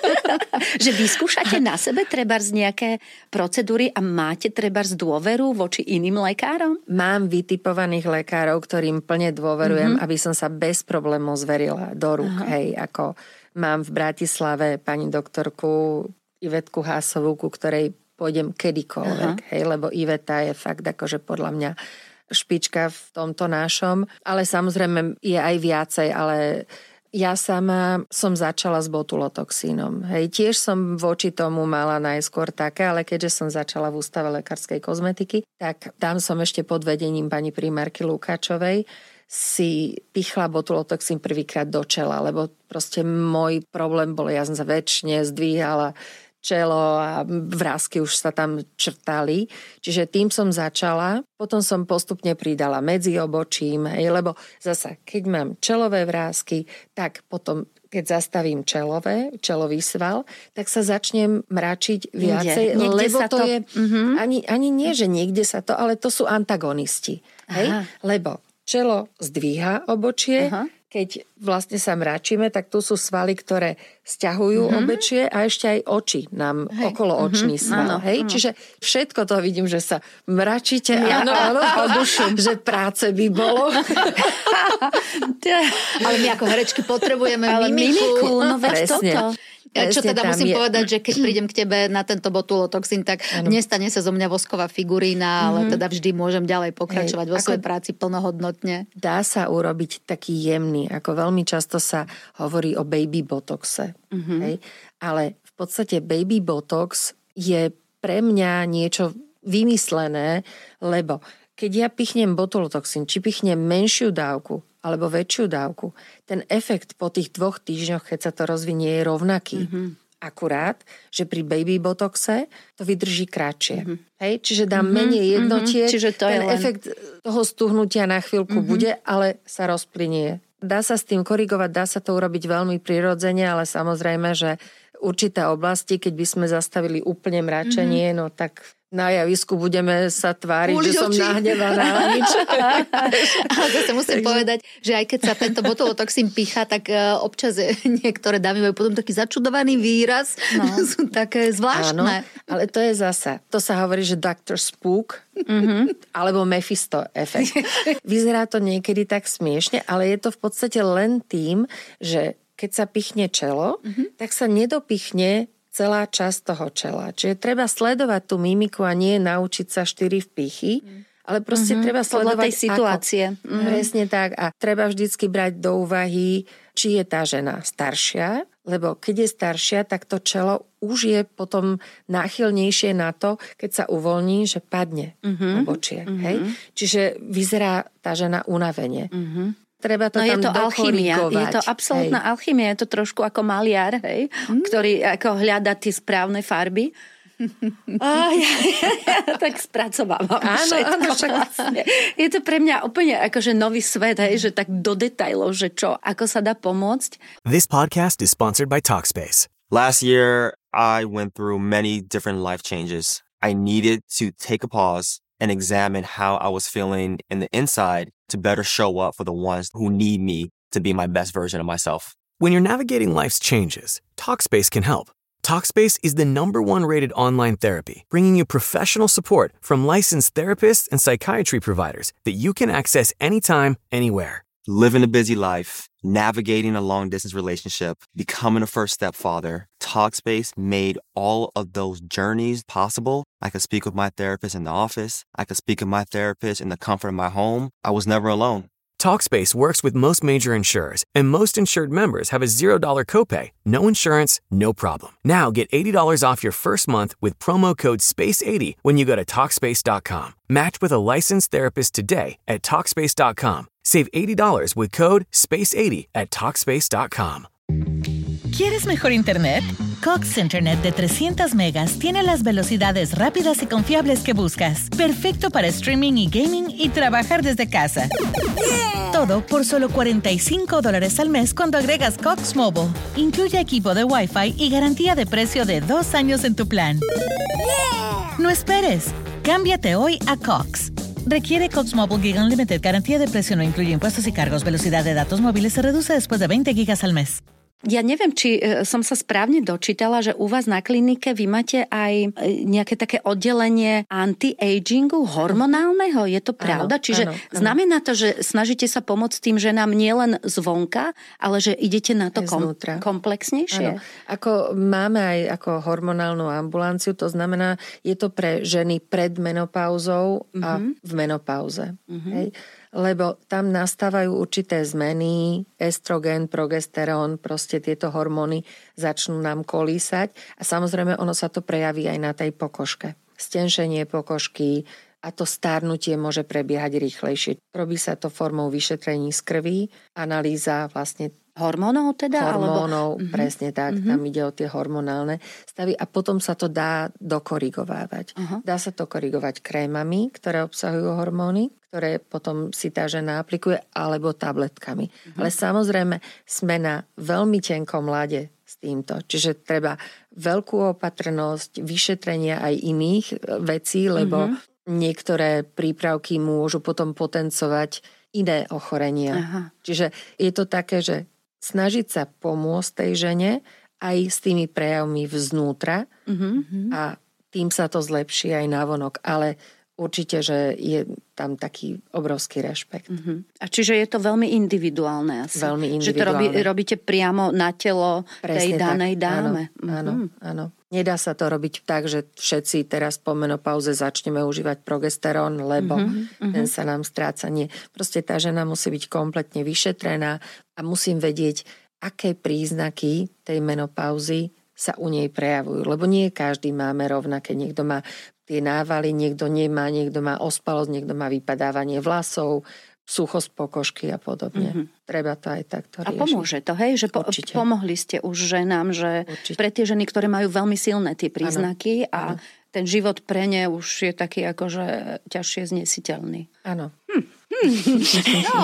Že vyskúšate na sebe trebárs nejaké procedúry a máte trebárs dôveru voči iným lekárom? Mám vytipovaných lekárov, ktorým plne dôverujem, mm-hmm. aby som sa bez problémov zverila do rúk. Aha. Hej, ako mám v Bratislave pani doktorku Ivetku Hásovú, ku ktorej pôjdem kedykoľvek. Hej, lebo Iveta je fakt akože podľa mňa špička v tomto našom, ale samozrejme je aj viacej, ale ja sama som začala s botulotoxínom. Hej, tiež som voči tomu mala najskôr také, ale keďže som začala v Ústave lekárskej kozmetiky, tak tam som ešte pod vedením pani primárky Lukáčovej si pichla botulotoxín prvýkrát do čela, lebo proste môj problém bol, ja som sa väčšine zdvíhala čelo a vrásky už sa tam črtali. Čiže tým som začala. Potom som postupne pridala medzi obočím, hej, lebo zasa, keď mám čelové vrásky, tak potom, keď zastavím čelové, čelový sval, tak sa začnem mračiť viacej, niekde, niekde lebo sa to, to je... Uh-huh. Ani, ani nie, že niekde sa to, ale to sú antagonisti. Hej? Lebo čelo zdvíha obočie, Aha. keď vlastne sa mračíme, tak tu sú svaly, ktoré sťahujú mm-hmm. obočie a ešte aj oči nám hej. okolo mm-hmm. očný sval. Áno, hej? Áno. Čiže všetko to vidím, že sa mračíte. Áno, áno, že práce by bolo. Ale my ako herečky potrebujeme ale mimiku. mimiku. No veď toto. Čo teda musím je... povedať, že keď prídem k tebe na tento botulotoxín, tak ano. Nestane sa zo mňa vosková figurína, ale mm-hmm. teda vždy môžem ďalej pokračovať Hej, vo svojej práci plnohodnotne. Dá sa urobiť taký jemný, ako veľmi často sa hovorí o baby botoxe. Mm-hmm. Hej? Ale v podstate baby botox je pre mňa niečo vymyslené, lebo keď ja pichnem botulotoxín, či pichnem menšiu dávku, alebo väčšiu dávku, ten efekt po tých dvoch týždňoch, keď sa to rozvinie, je rovnaký. Mm-hmm. Akurát, že pri baby botoxe to vydrží kratšie. Mm-hmm. Hej? Čiže dá mm-hmm. menej jednotiek, mm-hmm. to ten len... efekt toho stuhnutia na chvíľku mm-hmm. bude, ale sa rozplynie. Dá sa s tým korigovať, dá sa to urobiť veľmi prirodzene, ale samozrejme, že určité oblasti, keď by sme zastavili úplne mračenie, mm-hmm. no tak na javisku budeme sa tváriť, Uli že som oči. nahnevaná. Ale zase musím povedať, že aj keď sa tento botulotoxín pícha, tak občas niektoré dámy majú potom taký začudovaný výraz. No. Sú také zvláštne. Áno, ale to je zasa, to sa hovorí, že doktor Spook, mm-hmm. alebo Mephisto efekt. Vyzerá to niekedy tak smiešne, ale je to v podstate len tým, že keď sa pichne čelo, mm-hmm. tak sa nedopichne celá časť toho čela. Čiže treba sledovať tú mimiku a nie naučiť sa štyri vpichy, ale proste mm-hmm. treba sledovať podľa tej situácie. Mm-hmm. Presne tak. A treba vždycky brať do úvahy, či je tá žena staršia, lebo keď je staršia, tak to čelo už je potom náchylnejšie na to, keď sa uvoľní, že padne mm-hmm. obočie. Mm-hmm. Hej? Čiže vyzerá tá žena unavene. Mm-hmm. Treba to no tam je to alchymia, je to absolútna hej. alchymia, je to trošku ako maliar, hej, mm. ktorý ako hľadá tie správne farby. A ja, ja, ja tak spracovávam áno, áno, vlastne. Je to pre mňa úplne akože nový svet, hej, že tak do detailov, že čo, ako sa dá pomôcť. This podcast is sponsored by Talkspace. Last year, I went through many different life changes. I needed to take a pause and examine how I was feeling in the inside to better show up for the ones who need me to be my best version of myself. When you're navigating life's changes, Talkspace can help. Talkspace is the number one rated online therapy, bringing you professional support from licensed therapists and psychiatry providers that you can access anytime, anywhere. Living a busy life, navigating a long-distance relationship, becoming a first-step father, Talkspace made all of those journeys possible. I could speak with my therapist in the office. I could speak with my therapist in the comfort of my home. I was never alone. Talkspace works with most major insurers, and most insured members have a zero dollars copay. No insurance, no problem. Now get eighty dollars off your first month with promo code space eighty when you go to Talkspace dot com. Match with a licensed therapist today at Talkspace dot com. Save eighty dollars with code space eighty at Talkspace dot com. ¿Quieres mejor internet? Cox Internet de trescientas megas tiene las velocidades rápidas y confiables que buscas. Perfecto para streaming y gaming y trabajar desde casa. Yeah. Todo por solo cuarenta y cinco dólares al mes cuando agregas Cox Mobile. Incluye equipo de Wi-Fi y garantía de precio de dos años en tu plan. Yeah. No esperes. Cámbiate hoy a Cox. Requiere Cox Mobile Gig Unlimited. Garantía de precio no incluye impuestos y cargos. Velocidad de datos móviles se reduce después de veinte gigas al mes. Ja neviem, či som sa správne dočítala, že u vás na klinike vy máte aj nejaké také oddelenie anti-agingu hormonálneho. Je to pravda? Áno, Čiže áno, áno. znamená to, že snažíte sa pomôcť tým ženám nielen zvonka, ale že idete na to kom- komplexnejšie? Áno. Ako máme aj ako hormonálnu ambulanciu, to znamená, je to pre ženy pred menopauzou mm-hmm. a v menopauze. Mm-hmm. Hej? Lebo tam nastávajú určité zmeny, estrogen, progesterón, proste tieto hormóny začnú nám kolísať a samozrejme ono sa to prejaví aj na tej pokožke. Stenšenie pokožky a to stárnutie môže prebiehať rýchlejšie. Robí sa to formou vyšetrení z krvi, analýza vlastne hormónov teda? Hormónov, alebo... presne tak. Mm-hmm. Tam ide o tie hormonálne stavy a potom sa to dá dokorigovávať. Uh-huh. Dá sa to korigovať krémami, ktoré obsahujú hormóny, ktoré potom si tá žena aplikuje, alebo tabletkami. Uh-huh. Ale samozrejme sme na veľmi tenkom ľade s týmto. Čiže treba veľkú opatrnosť, vyšetrenia aj iných vecí, lebo uh-huh. niektoré prípravky môžu potom potencovať iné ochorenia. Aha. Čiže je to také, že snažiť sa pomôcť tej žene aj s tými prejavmi vznútra uh-huh. a tým sa to zlepší aj navonok. Ale určite, že je tam taký obrovský rešpekt. Uh-huh. A čiže je to veľmi individuálne asi? Veľmi individuálne. Že to robí, robíte priamo na telo Presne tej danej tak. dáme? Áno, áno, áno. Nedá sa to robiť tak, že všetci teraz po menopauze začneme užívať progesterón, lebo uh-huh. ten sa nám stráca. Nie. Proste tá žena musí byť kompletne vyšetrená a musím vedieť, aké príznaky tej menopauzy sa u nej prejavujú. Lebo nie každý máme rovnaké. Niekto má tie návaly, niekto nemá, niekto má ospalosť, niekto má vypadávanie vlasov, suchosť pokožky a podobne. Mm-hmm. Treba to aj takto riešiť. A pomôže to, hej? Že po, pomohli ste už ženám, že Určite. Pre tie ženy, ktoré majú veľmi silné tie príznaky ano. A ano. Ten život pre ne už je taký akože ťažšie znesiteľný. Áno. Hm. No.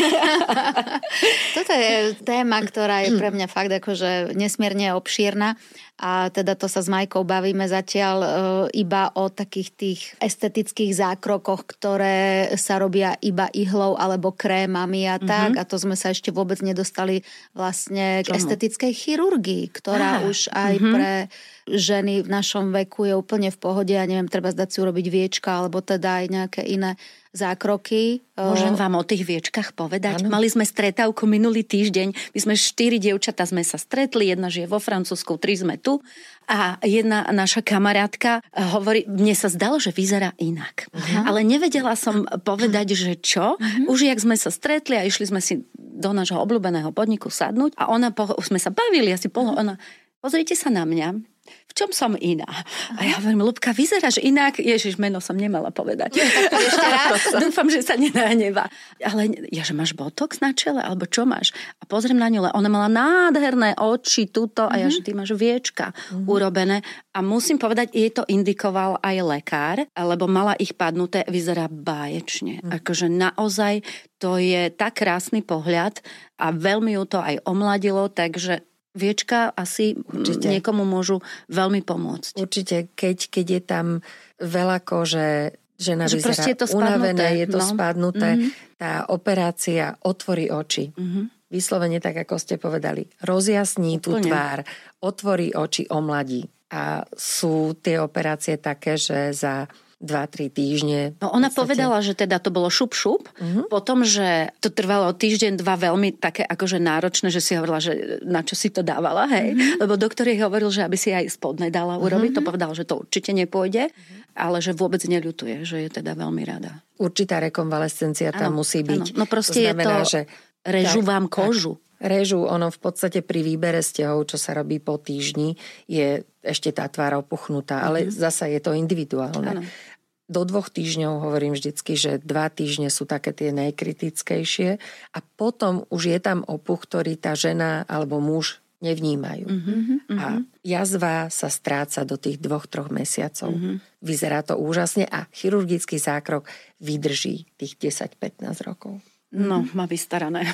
Toto je téma, ktorá je pre mňa fakt akože nesmierne obšírna a teda to sa s Majkou bavíme zatiaľ e, iba o takých tých estetických zákrokoch, ktoré sa robia iba ihlou alebo krémami a tak mm-hmm. a to sme sa ešte vôbec nedostali vlastne k Čomu? Estetickej chirurgii, ktorá ah. už aj mm-hmm. pre ženy v našom veku je úplne v pohode a neviem, treba zdať si urobiť viečka alebo teda aj nejaké iné zákroky. Môžem vám o tých viečkach povedať? Ano. Mali sme stretávku minulý týždeň. My sme štyri dievčatá sme sa stretli. Jedna žije vo Francúzsku, tri sme tu. A jedna naša kamarátka hovorí, mne sa zdalo, že vyzerá inak. Uh-huh. Ale nevedela som povedať, že čo. Uh-huh. Už jak sme sa stretli a išli sme si do nášho obľúbeného podniku sadnúť a ona, po, sme sa bavili asi polo, ona, pozrite sa na mňa. V čom som iná? A ja hovorím, Ľubka, vyzeráš inak. Ježiš, meno som nemala povedať. Ja, tak to ešte raz. Dúfam, že sa nenahnevá. Ale ja, že máš botox na čele? Alebo čo máš? A pozriem na ňu, ona mala nádherné oči tuto a ja, že ty máš viečka mm-hmm. urobené. A musím povedať, jej to indikoval aj lekár, lebo mala ich padnuté, vyzerá báječne. Mm-hmm. Akože naozaj to je tak krásny pohľad a veľmi ju to aj omladilo, takže viečka asi Určite. Niekomu môžu veľmi pomôcť. Určite, keď, keď je tam veľa kože, žena že vyzerá je to unavené, je to no. spadnuté, mm-hmm. tá operácia otvorí oči. Mm-hmm. Vyslovene tak, ako ste povedali. Rozjasní Úplne. Tú tvár, otvorí oči, omladí. A sú tie operácie také, že za dva tri týždne. No ona povedala, že teda to bolo šup-šup, uh-huh. potom, že to trvalo týždeň, dva veľmi také akože náročné, že si hovorila, že na čo si to dávala, hej? Uh-huh. Lebo doktor jej hovoril, že aby si aj spodné dala urobiť, uh-huh. to povedal, že to určite nepôjde, uh-huh. ale že vôbec neľutuje, že je teda veľmi rada. Určitá rekonvalescencia tam ano, musí byť. Ano. No proste to znamená, je to, že režu tak, vám kožu. Tak, režu, ono v podstate pri výbere stehov, čo sa robí po týždni, je ešte tá tvár opuchnutá, uh-huh. ale zasa je to individuálne. Ano. Do dvoch týždňov hovorím vždycky, že dva týždne sú také tie najkritickejšie a potom už je tam opuch, ktorý tá žena alebo muž nevnímajú. Uh-huh, a jazva sa stráca do tých dvoch, troch mesiacov. Uh-huh. Vyzerá to úžasne a chirurgický zákrok vydrží tých desať pätnásť rokov. No, má vystarané.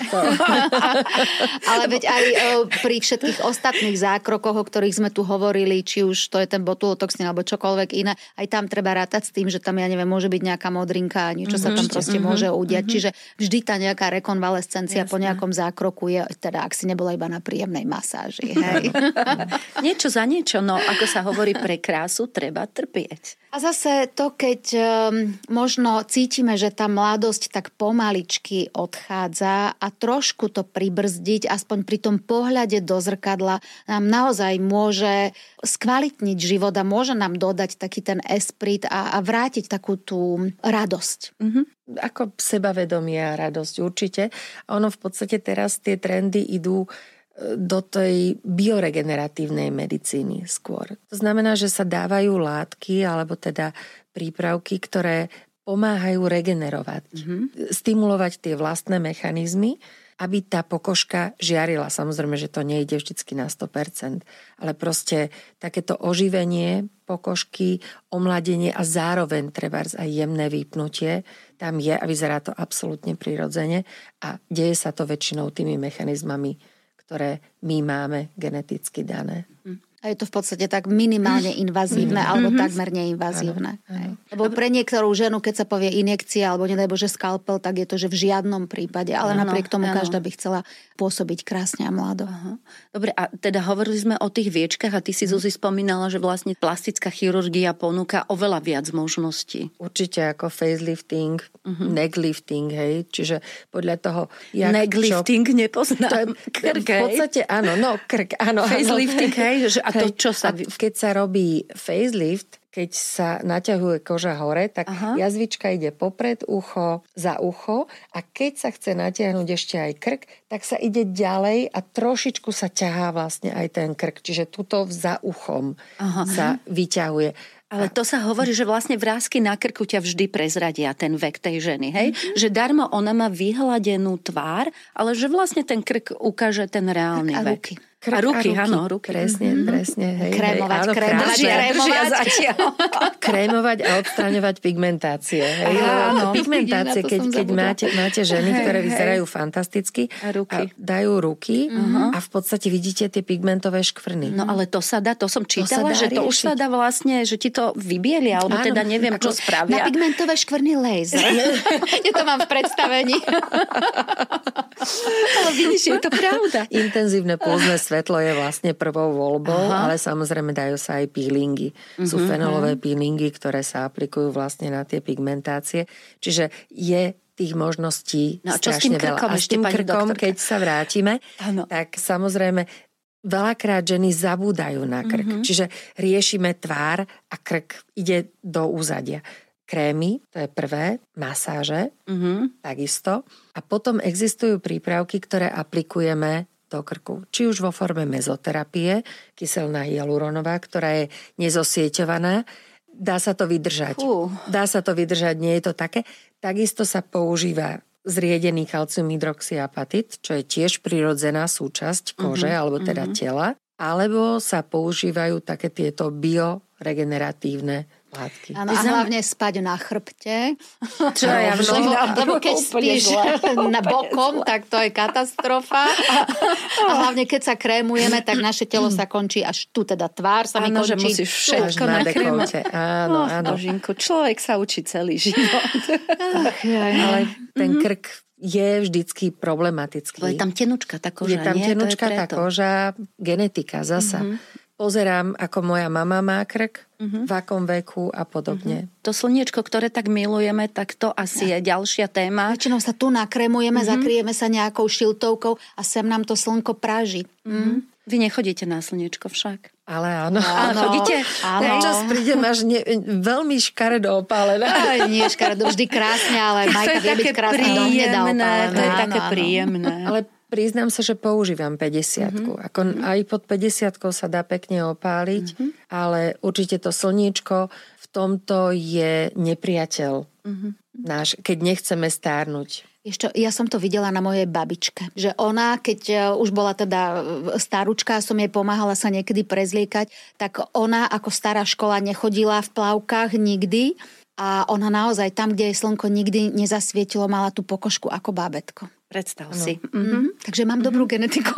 Ale veď aj pri všetkých ostatných zákrokoch, o ktorých sme tu hovorili, či už to je ten botulotoxín alebo čokoľvek iné, aj tam treba rátať s tým, že tam, ja neviem, môže byť nejaká modrinka a niečo mm-hmm. sa tam proste mm-hmm. môže udiať. Mm-hmm. Čiže vždy tá nejaká rekonvalescencia Jasne. Po nejakom zákroku je, teda ak si nebola iba na príjemnej masáži. Hej. Niečo za niečo, no ako sa hovorí, pre krásu treba trpieť. A zase to, keď um, možno cítime, že tá mladosť tak pomaličky odchádza a trošku to pribrzdiť, aspoň pri tom pohľade do zrkadla, nám naozaj môže skvalitniť život a môže nám dodať taký ten esprit a, a vrátiť takú tú radosť. Mm-hmm. Ako sebavedomie a radosť určite. A ono v podstate teraz tie trendy idú do tej bioregeneratívnej medicíny skôr. To znamená, že sa dávajú látky alebo teda prípravky, ktoré pomáhajú regenerovať, mm-hmm. stimulovať tie vlastné mechanizmy, aby tá pokožka žiarila. Samozrejme, že to nejde vždycky na sto percent, ale proste takéto oživenie pokožky, omladenie a zároveň trebárs aj jemné vypnutie tam je a vyzerá to absolútne prirodzene a deje sa to väčšinou tými mechanizmami, ktoré my máme geneticky dané. A je to v podstate tak minimálne invazívne, mm-hmm. alebo takmer neinvazívne. Ano, ano. Lebo pre niektorú ženu, keď sa povie injekcia, alebo nedaj Bože skalpel, tak je to, že v žiadnom prípade. Ale ano, napriek tomu ano. Každá by chcela pôsobiť krásne a mlado. Aha. Dobre, a teda hovorili sme o tých viečkach a ty si, Zuzi, spomínala, že vlastne plastická chirurgia ponúka oveľa viac možností. Určite ako facelifting, uh-huh. necklifting, hej. Čiže podľa toho... Jak necklifting čo... nepoznám. Krk, v podstate áno, no krk, áno. Facelifting, hej, že a to, čo sa... Keď sa robí facelift, keď sa naťahuje koža hore, tak Aha. jazvička ide popred ucho, za ucho a keď sa chce natiahnuť ešte aj krk, tak sa ide ďalej a trošičku sa ťahá vlastne aj ten krk. Čiže tuto za uchom Aha. sa vyťahuje. Ale to sa hovorí, že vlastne vrásky na krku ťa vždy prezradia ten vek tej ženy, hej? Mm-hmm. Že darmo ona má vyhladenú tvár, ale že vlastne ten krk ukáže ten reálny a vek. ruky. Krk a ruky, a ruky, áno, ruky. Presne, mm-hmm. presne. Hej, krémovať, hej, krémovať, držia, držia zatiaľ. Krémovať a odstraňovať pigmentácie. Hej, áno, pigmentácie, vidím, keď, keď máte, máte ženy, Hej, ktoré hej. vyzerajú fantasticky A ruky. a dajú ruky Mhm. a v podstate vidíte tie pigmentové škvrny. No ale to sa dá, to som čítala, sa dá že to už riešiť. sa dá vlastne, že ti to vybielia, alebo Áno, teda neviem, čo Na spravia. pigmentové škvrny laser. Ja to mám v predstavení. Ale vidíš, je to pravda. Intenzívne pulzné svetlo je vlastne prvou voľbou, Aha. ale samozrejme dajú sa aj peelingy. Sú Mhm, fenolové peelingy, ktoré sa aplikujú vlastne na tie pigmentácie. Čiže je tých možností No a čo s tým strašne veľa. krkom A s ešte, tým pani krkom, doktorka? keď sa vrátime, Áno. tak samozrejme veľakrát ženy zabúdajú na krk. Mhm. Čiže riešime tvár a krk ide do úzadia. Krémy, to je prvé, masáže, Mhm. takisto. A potom existujú prípravky, ktoré aplikujeme do krku. Či už vo forme mezoterapie, kyselná hyaluronová, ktorá je nezosieťovaná. Dá sa to vydržať. Fú. Dá sa to vydržať, nie je to také. Takisto sa používa zriedený kalcium hydroxyapatit, čo je tiež prirodzená súčasť kože, Mhm, alebo teda mhm. tela. Alebo sa používajú také tieto bioregeneratívne látky. Áno, a hlavne spať na chrbte. Čo ja Lebo, vždy lebo keď úplne spíš zle. na bokom, tak to je katastrofa. A hlavne keď sa krémujeme, tak naše telo sa končí až tu, teda tvár sa mi Áno, že končí. musíš Až všetko na nakrémovať. dekolte. Áno, Oh, áno. Božinku, človek sa učí celý život. Ale ten krk je vždycky problematický. Lebo je tam tenučka tá koža, Je tam nie? tenučka To je tá preto. koža, genetika zasa. Pozerám, ako moja mama má krk, v akom veku a podobne. To slniečko, ktoré tak milujeme, tak to asi je ďalšia téma. Väčšinou sa tu nakrémujeme, zakryjeme sa nejakou šiltovkou a sem nám to slnko praží. Mm. Vy nechodíte na slniečko však. Ale áno. Áno, chodíte? Áno. Občas prídem až ne, veľmi škaredo opálená. Aj, nie škaredo, vždy krásne, ale To Majka je vie byť také krásna do hneda príjemné, opálená. to je Áno, také áno. príjemné. Ale priznám sa, že používam päťdesiatku. Mm-hmm. Ako aj pod päťdesiatkou sa dá pekne opáliť, mm-hmm. ale určite to slníčko v tomto je nepriateľ mm-hmm. náš, keď nechceme stárnuť. Ešte, ja som to videla na mojej babičke, že ona, keď uh, už bola teda staručka, som jej pomáhala sa niekedy prezliekať, tak ona ako stará škola nechodila v plavkách nikdy a ona naozaj tam, kde jej slnko nikdy nezasvietilo, mala tú pokožku ako bábätko. Predstav Ano. si. Mm-hmm. Mm-hmm. Takže mám mm-hmm. dobrú genetiku.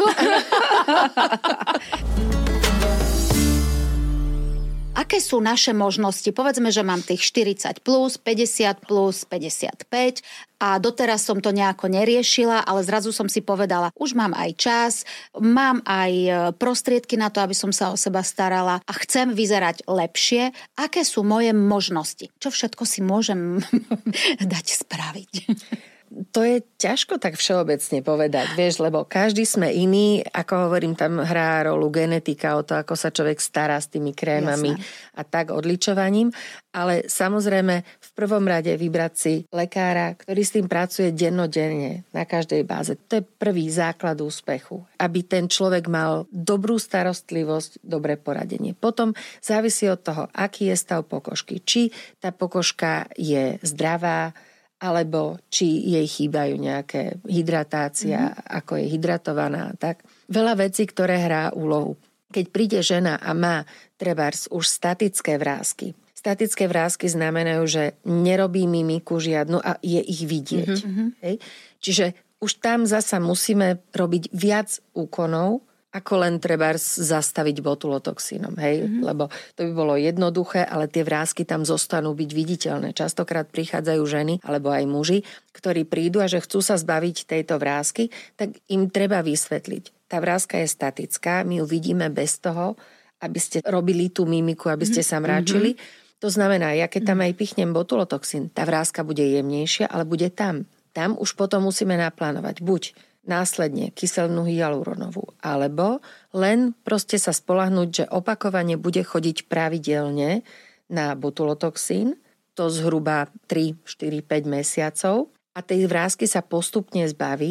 Aké sú naše možnosti? Povedzme, že mám tých štyridsať plus, päťdesiat plus, päťdesiatpäť a doteraz som to nejako neriešila, ale zrazu som si povedala, už mám aj čas, mám aj prostriedky na to, aby som sa o seba starala a chcem vyzerať lepšie. Aké sú moje možnosti? Čo všetko si môžem dať spraviť? To je ťažko tak všeobecne povedať, vieš, lebo každý sme iný, ako hovorím, tam hrá rolu genetika o to, ako sa človek stará s tými krémami Jasné. a tak odličovaním, ale samozrejme v prvom rade vybrať si lekára, ktorý s tým pracuje dennodenne na každej báze. To je prvý základ úspechu, aby ten človek mal dobrú starostlivosť, dobré poradenie. Potom závisí od toho, aký je stav pokožky, či tá pokožka je zdravá, alebo či jej chýbajú nejaké hydratácia, mm-hmm. ako je hydratovaná. Tak veľa vecí, ktoré hrá úlohu. Keď príde žena a má trebárs už statické vrásky. Statické vrásky znamenajú, že nerobí mimiku žiadnu a je ich vidieť. Mm-hmm. Hej? Čiže už tam zasa musíme robiť viac úkonov, ako len trebárs zastaviť botulotoxínom, hej? Mm-hmm. Lebo to by bolo jednoduché, ale tie vrásky tam zostanú byť viditeľné. Častokrát prichádzajú ženy, alebo aj muži, ktorí prídu a že chcú sa zbaviť tejto vrásky, tak im treba vysvetliť. Tá vrázka je statická, my ju vidíme bez toho, aby ste robili tú mimiku, aby ste sa mráčili. Mm-hmm. To znamená, ja keď tam aj pichnem botulotoxín, tá vrázka bude jemnejšia, ale bude tam. Tam už potom musíme naplánovať buď následne kyselnú hyaluronovú, alebo len proste sa spoľahnúť, že opakovane bude chodiť pravidelne na botulotoxín, to zhruba tri, štyri, päť mesiacov a tej vrásky sa postupne zbaví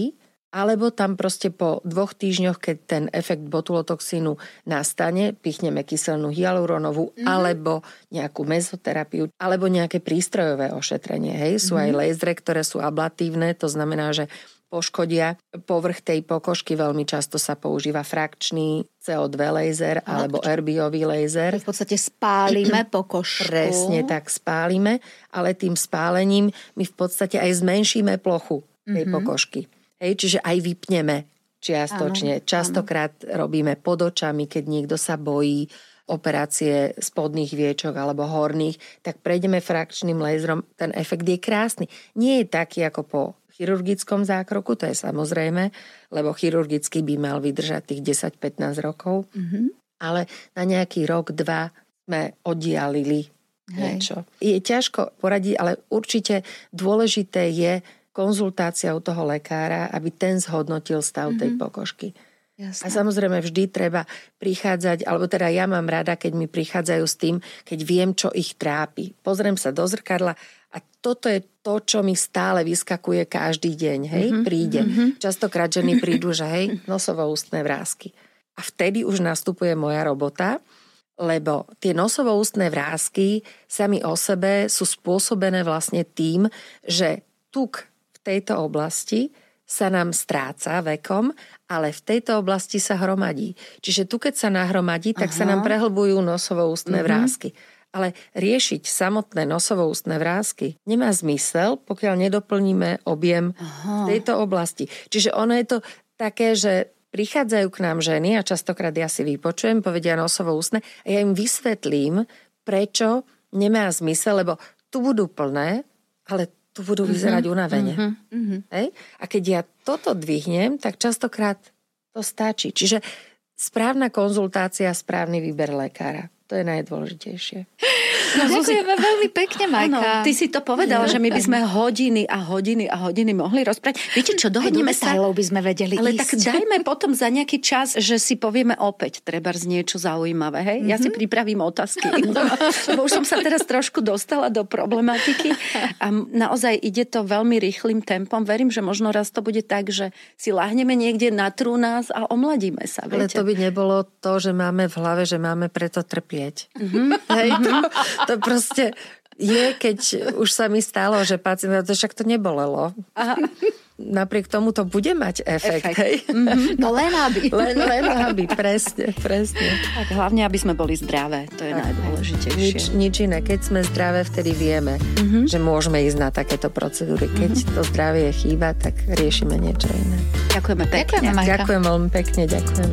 alebo tam proste po dvoch týždňoch, keď ten efekt botulotoxínu nastane, pichneme kyselnú hyaluronovú, mm-hmm. alebo nejakú mezoterapiu, alebo nejaké prístrojové ošetrenie. Hej? Sú mm-hmm. aj lasery, ktoré sú ablatívne, to znamená, že poškodia povrch tej pokožky. Veľmi často sa používa frakčný cé ó dva laser alebo erbiový laser. V podstate spálime pokožku. Presne tak, spálime, ale tým spálením my v podstate aj zmenšíme plochu tej mm-hmm. pokožky. Hej, čiže aj vypneme čiastočne. Áno, Častokrát áno. robíme pod očami, keď niekto sa bojí operácie spodných viečok alebo horných, tak prejdeme frakčným laserom. Ten efekt je krásny. Nie je taký ako po chirurgickom zákroku, to je samozrejme, lebo chirurgicky by mal vydržať tých desať pätnásť rokov, mm-hmm. ale na nejaký rok, dva sme oddialili niečo. Je ťažko poradiť, ale určite dôležité je konzultácia u toho lekára, aby ten zhodnotil stav mm-hmm. tej pokožky. Jasne. A samozrejme vždy treba prichádzať, alebo teda ja mám rada, keď mi prichádzajú s tým, keď viem, čo ich trápi. Pozriem sa do zrkadla a toto je to, čo mi stále vyskakuje každý deň. Hej, mm-hmm. príde. Mm-hmm. Častokrát ženy prídu, že hej, nosovo-ústne vrásky. A vtedy už nastupuje moja robota, lebo tie nosovo-ústne vrásky sami o sebe sú spôsobené vlastne tým, že tuk v tejto oblasti sa nám stráca vekom, ale v tejto oblasti sa hromadí. Čiže tu, keď sa nahromadí, tak Aha. sa nám prehlbujú nosovo-ústne mm-hmm. vrásky. Ale riešiť samotné nosovo-ústne vrásky nemá zmysel, pokiaľ nedoplníme objem Aha. tejto oblasti. Čiže ono je to také, že prichádzajú k nám ženy a častokrát ja si vypočujem, povedia nosovo-ústne a ja im vysvetlím, prečo nemá zmysel, lebo tu budú plné, ale tu budú vyzerať uh-huh, unavene. Uh-huh. Hej? A keď ja toto dvihnem, tak častokrát to stačí. Čiže správna konzultácia, správny výber lekára. To je najdôležitejšie. No, ďakujeme veľmi pekne, Majka. Áno, ty si to povedala, že my by sme hodiny a hodiny a hodiny mohli rozprávať. Viete čo, dohodneme sa... Aj do by sme vedeli ale ísť. Tak dajme potom za nejaký čas, že si povieme opäť trebárs niečo zaujímavé. Hej? Mm-hmm. Ja si pripravím otázky. Lebo už som sa teraz trošku dostala do problematiky a naozaj ide to veľmi rýchlým tempom. Verím, že možno raz to bude tak, že si láhneme niekde, natrú nás a omladíme sa. Viete? Ale to by nebolo to, že máme v hlave, že máme preto trpieť. Mm-hmm. Hej, to, to proste je, keď už sa mi stalo, že pacient, to však to nebolelo. Aha. Napriek tomu to bude mať efekt. efekt. Hej? Mm-hmm. No len aby. Len, len aby, presne, presne. Tak hlavne, aby sme boli zdravé, to je tak najdôležitejšie. Nič, nič iné. Keď sme zdravé, vtedy vieme, mm-hmm. že môžeme ísť na takéto procedúry. Keď mm-hmm. to zdravie chýba, tak riešime niečo iné. Ďakujeme pekne. Ďakujeme, Majka. Ďakujem veľmi pekne, ďakujem.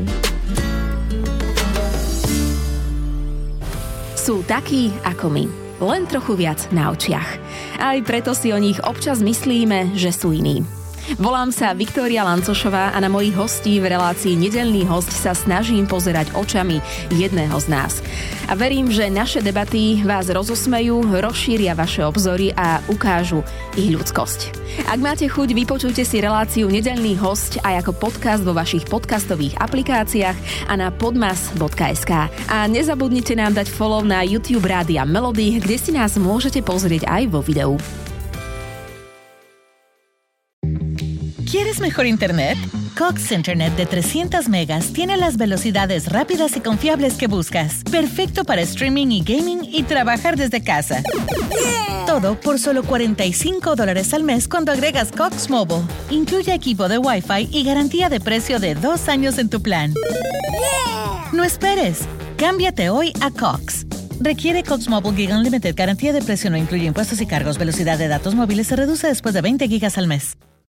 Sú takí ako my, len trochu viac na očiach. Aj preto si o nich občas myslíme, že sú iní. Volám sa Viktória Lancošová a na mojich hostí v relácii Nedeľný host sa snažím pozerať očami jedného z nás. A verím, že naše debaty vás rozosmejú, rozšíria vaše obzory a ukážu ich ľudskosť. Ak máte chuť, vypočujte si reláciu Nedeľný host aj ako podcast vo vašich podcastových aplikáciách a na podmas bodka es ká. A nezabudnite nám dať follow na YouTube Rádia Melody, kde si nás môžete pozrieť aj vo videu. ¿Quieres mejor internet? Cox Internet de trescientas megas tiene las velocidades rápidas y confiables que buscas. Perfecto para streaming y gaming y trabajar desde casa. Yeah. Todo por solo cuarenta y cinco dólares al mes cuando agregas Cox Mobile. Incluye equipo de Wi-Fi y garantía de precio de dos años en tu plan. Yeah. No esperes. Cámbiate hoy a Cox. Requiere Cox Mobile Gig Unlimited. Garantía de precio no incluye impuestos y cargos. Velocidad de datos móviles se reduce después de veinte gigas al mes.